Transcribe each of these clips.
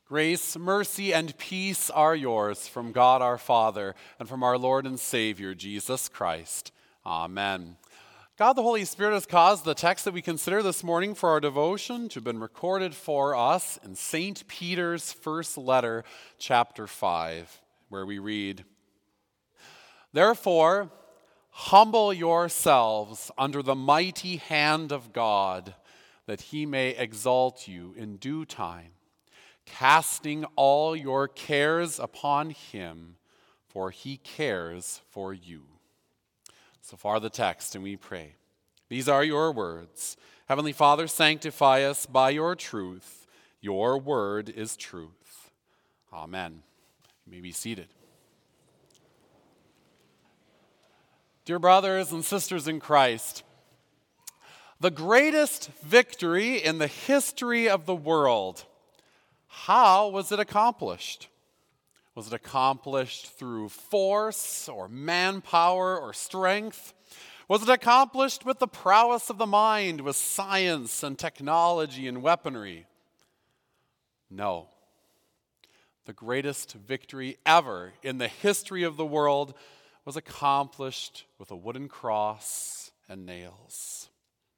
Grace, mercy, and peace are yours from God our Father and from our Lord and Savior, Jesus Christ. Amen. God the Holy Spirit has caused the text that we consider this morning for our devotion to have been recorded for us in St. Peter's first letter, chapter 5, where we read, "Therefore, humble yourselves under the mighty hand of God, that he may exalt you in due time, casting all your cares upon him, for he cares for you." So far the text, and we pray. These are your words. Heavenly Father, sanctify us by your truth. Your word is truth. Amen. You may be seated. Dear brothers and sisters in Christ, the greatest victory in the history of the world, how was it accomplished? Was it accomplished through force or manpower or strength? Was it accomplished with the prowess of the mind, with science and technology and weaponry? No. The greatest victory ever in the history of the world was accomplished with a wooden cross and nails.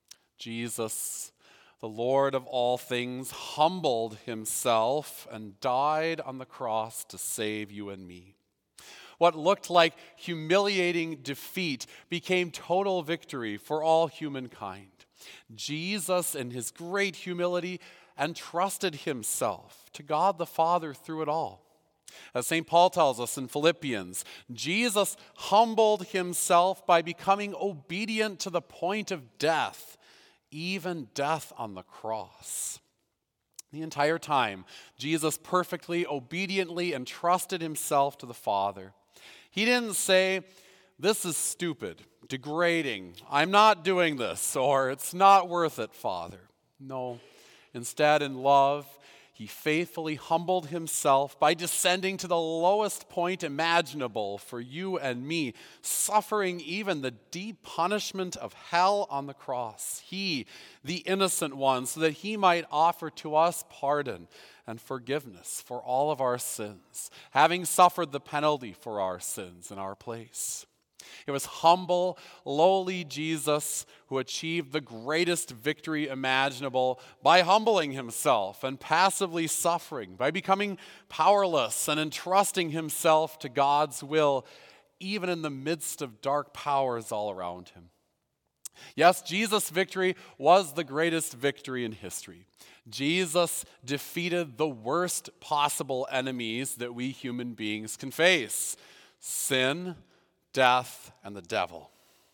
Jesus, the Lord of all things, humbled himself and died on the cross to save you and me. What looked like humiliating defeat became total victory for all humankind. Jesus, in his great humility, entrusted himself to God the Father through it all. As St. Paul tells us in Philippians, Jesus humbled himself by becoming obedient to the point of death, even death on the cross. The entire time, Jesus perfectly, obediently entrusted himself to the Father. He didn't say, "This is stupid, degrading, I'm not doing this," or "It's not worth it, Father." No. Instead, in love, he faithfully humbled himself by descending to the lowest point imaginable for you and me, suffering even the deep punishment of hell on the cross. He, the innocent one, so that he might offer to us pardon and forgiveness for all of our sins, having suffered the penalty for our sins in our place. It was humble, lowly Jesus who achieved the greatest victory imaginable by humbling himself and passively suffering, by becoming powerless and entrusting himself to God's will, even in the midst of dark powers all around him. Yes, Jesus' victory was the greatest victory in history. Jesus defeated the worst possible enemies that we human beings can face: sin, death, and the devil.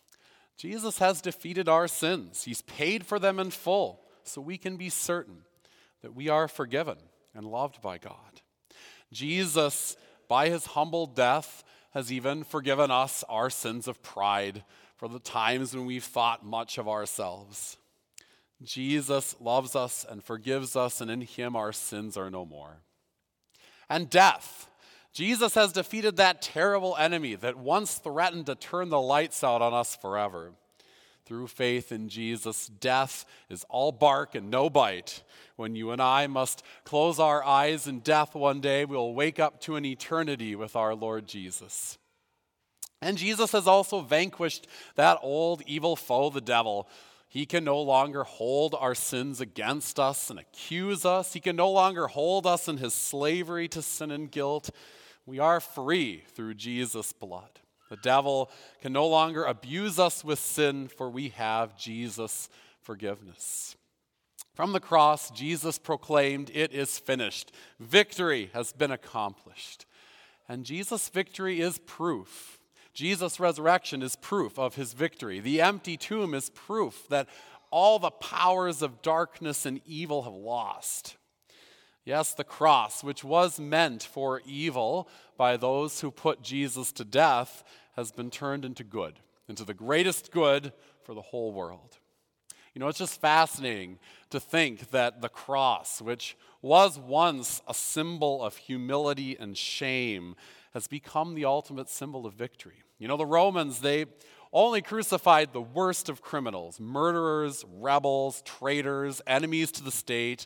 Jesus has defeated our sins. He's paid for them in full, so we can be certain that we are forgiven and loved by God. Jesus, by his humble death, has even forgiven us our sins of pride for the times when we've thought much of ourselves. Jesus loves us and forgives us, and in him our sins are no more. And death. Jesus has defeated that terrible enemy that once threatened to turn the lights out on us forever. Through faith in Jesus, death is all bark and no bite. When you and I must close our eyes in death one day, we'll wake up to an eternity with our Lord Jesus. And Jesus has also vanquished that old evil foe, the devil. He can no longer hold our sins against us and accuse us. He can no longer hold us in his slavery to sin and guilt. We are free through Jesus' blood. The devil can no longer abuse us with sin, for we have Jesus' forgiveness. From the cross, Jesus proclaimed, "It is finished." Victory has been accomplished. And Jesus' victory is proof. Jesus' resurrection is proof of his victory. The empty tomb is proof that all the powers of darkness and evil have lost. Yes, the cross, which was meant for evil by those who put Jesus to death, has been turned into good, into the greatest good for the whole world. You know, it's just fascinating to think that the cross, which was once a symbol of humility and shame, has become the ultimate symbol of victory. You know, the Romans, they only crucified the worst of criminals: murderers, rebels, traitors, enemies to the state.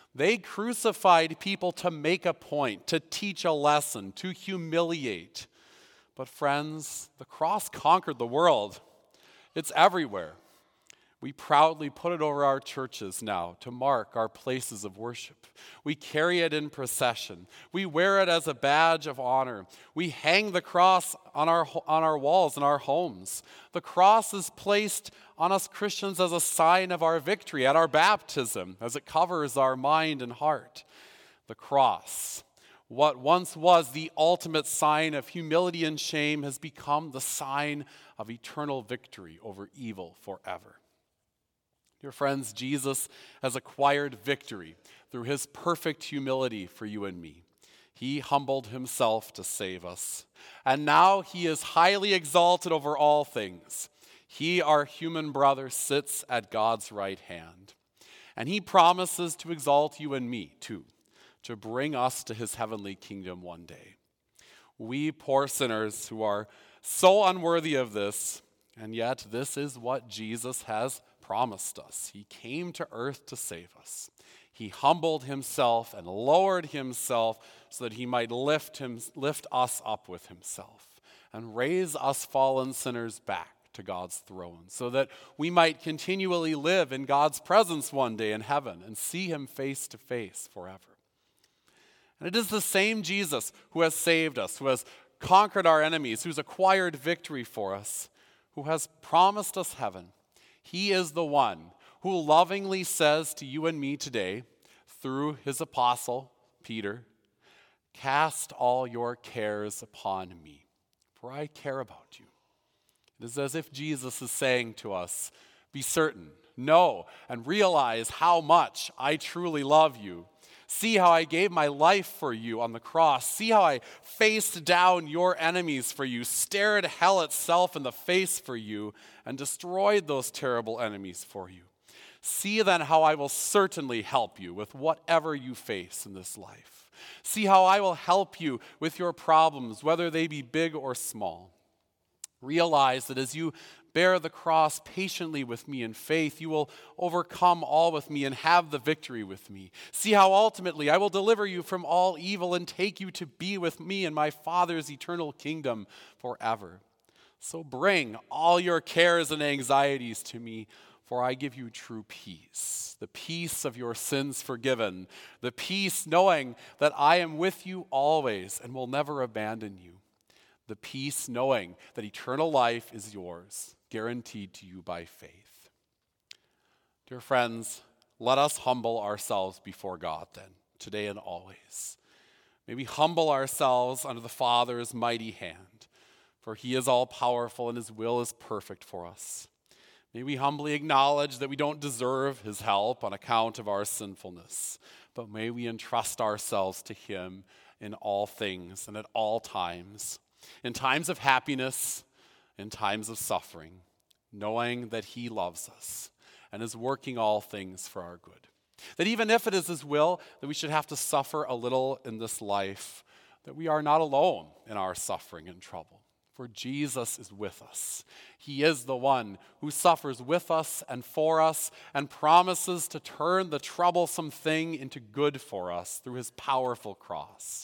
They crucified people to make a point, to teach a lesson, to humiliate. But friends, the cross conquered the world. It's everywhere. We proudly put it over our churches now to mark our places of worship. We carry it in procession. We wear it as a badge of honor. We hang the cross on our walls in our homes. The cross is placed on us Christians as a sign of our victory at our baptism, as it covers our mind and heart. The cross, what once was the ultimate sign of humility and shame, has become the sign of eternal victory over evil forever. Dear friends, Jesus has acquired victory through his perfect humility for you and me. He humbled himself to save us. And now he is highly exalted over all things. He, our human brother, sits at God's right hand. And he promises to exalt you and me, too, to bring us to his heavenly kingdom one day. We poor sinners who are so unworthy of this, and yet this is what Jesus has promised us. He came to earth to save us. He humbled himself and lowered himself so that he might lift us up with himself and raise us fallen sinners back to God's throne so that we might continually live in God's presence one day in heaven and see him face to face forever. And it is the same Jesus who has saved us, who has conquered our enemies, who's acquired victory for us, who has promised us heaven. He is the one who lovingly says to you and me today, through his apostle, Peter, "Cast all your cares upon me, for I care about you." It is as if Jesus is saying to us, be certain, know, and realize how much I truly love you. See how I gave my life for you on the cross. See how I faced down your enemies for you, stared hell itself in the face for you, and destroyed those terrible enemies for you. See then how I will certainly help you with whatever you face in this life. See how I will help you with your problems, whether they be big or small. Realize that as you bear the cross patiently with me in faith, you will overcome all with me and have the victory with me. See how ultimately I will deliver you from all evil and take you to be with me in my Father's eternal kingdom forever. So bring all your cares and anxieties to me, for I give you true peace, the peace of your sins forgiven, the peace knowing that I am with you always and will never abandon you, the peace knowing that eternal life is yours, guaranteed to you by faith. Dear friends, let us humble ourselves before God then, today and always. May we humble ourselves under the Father's mighty hand, for he is all-powerful and his will is perfect for us. May we humbly acknowledge that we don't deserve his help on account of our sinfulness, but may we entrust ourselves to him in all things and at all times, in times of happiness, in times of suffering, knowing that he loves us and is working all things for our good. That even if it is his will that we should have to suffer a little in this life, that we are not alone in our suffering and trouble. For Jesus is with us. He is the one who suffers with us and for us and promises to turn the troublesome thing into good for us through his powerful cross.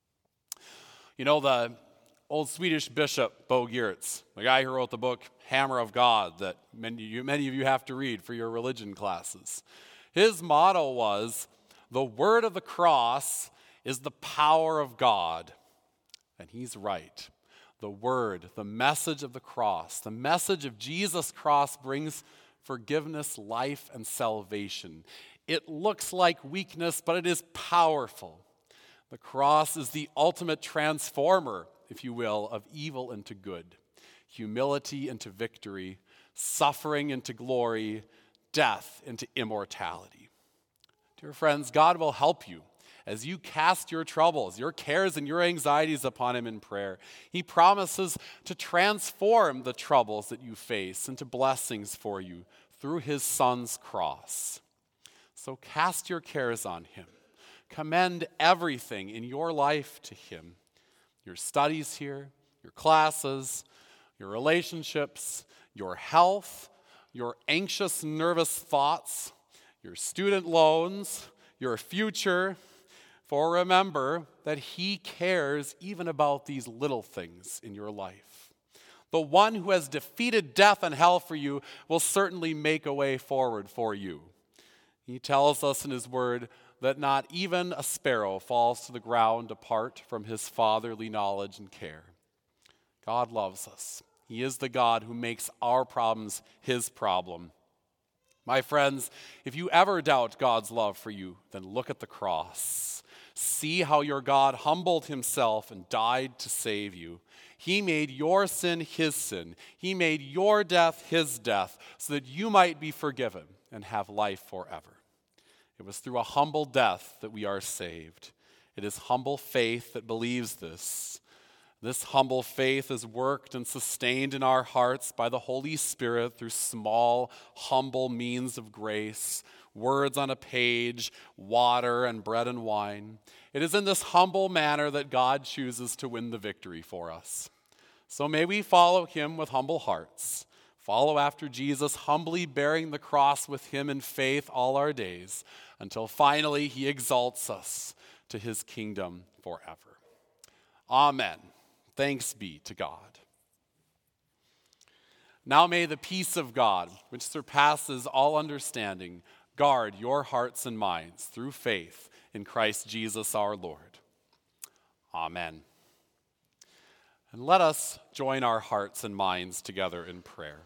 You know, the old Swedish bishop, Bo Giertz, the guy who wrote the book Hammer of God that many of you have to read for your religion classes. His motto was, the word of the cross is the power of God. And he's right. The word, the message of the cross, the message of Jesus' cross brings forgiveness, life, and salvation. It looks like weakness, but it is powerful. The cross is the ultimate transformer, if you will, of evil into good, humility into victory, suffering into glory, death into immortality. Dear friends, God will help you as you cast your troubles, your cares, and your anxieties upon him in prayer. He promises to transform the troubles that you face into blessings for you through his Son's cross. So cast your cares on him. Commend everything in your life to him. Your studies here, your classes, your relationships, your health, your anxious, nervous thoughts, your student loans, your future. For remember that he cares even about these little things in your life. The one who has defeated death and hell for you will certainly make a way forward for you. He tells us in his word that not even a sparrow falls to the ground apart from his fatherly knowledge and care. God loves us. He is the God who makes our problems his problem. My friends, if you ever doubt God's love for you, then look at the cross. See how your God humbled himself and died to save you. He made your sin his sin. He made your death his death so that you might be forgiven and have life forever. It was through a humble death that we are saved. It is humble faith that believes this. This humble faith is worked and sustained in our hearts by the Holy Spirit through small, humble means of grace, words on a page, water, and bread and wine. It is in this humble manner that God chooses to win the victory for us. So may we follow him with humble hearts, follow after Jesus, humbly bearing the cross with him in faith all our days, until finally he exalts us to his kingdom forever. Amen. Thanks be to God. Now may the peace of God, which surpasses all understanding, guard your hearts and minds through faith in Christ Jesus our Lord. Amen. And let us join our hearts and minds together in prayer.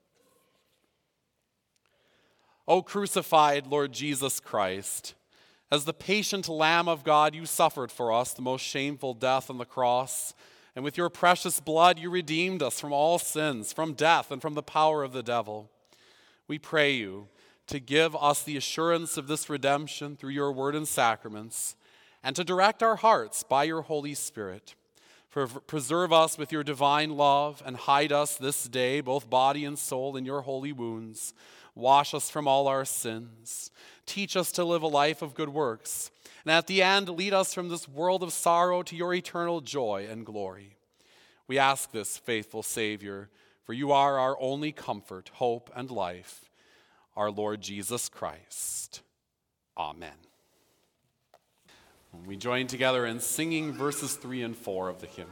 O crucified Lord Jesus Christ, as the patient Lamb of God, you suffered for us the most shameful death on the cross, and with your precious blood you redeemed us from all sins, from death, and from the power of the devil. We pray you to give us the assurance of this redemption through your word and sacraments, and to direct our hearts by your Holy Spirit. Preserve us with your divine love, and hide us this day, both body and soul, in your holy wounds. Wash us from all our sins. Teach us to live a life of good works. And at the end, lead us from this world of sorrow to your eternal joy and glory. We ask this, faithful Savior, for you are our only comfort, hope, and life, our Lord Jesus Christ. Amen. We join together in singing verses 3 and 4 of the hymn.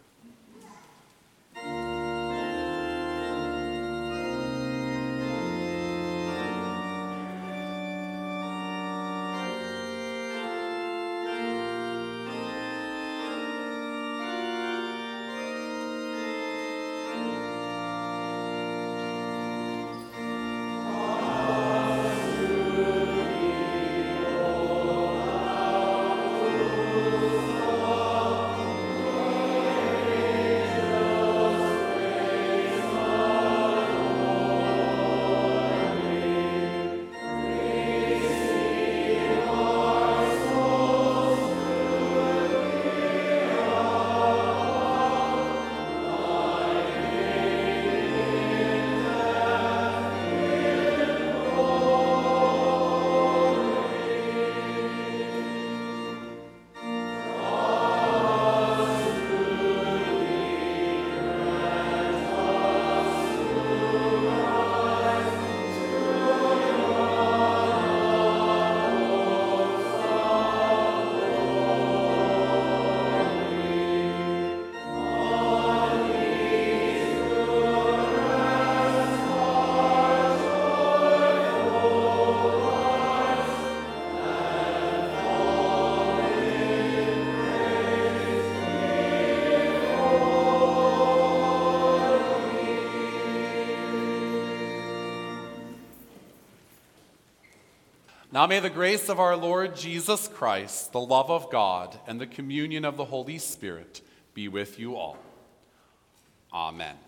Now may the grace of our Lord Jesus Christ, the love of God, and the communion of the Holy Spirit be with you all. Amen.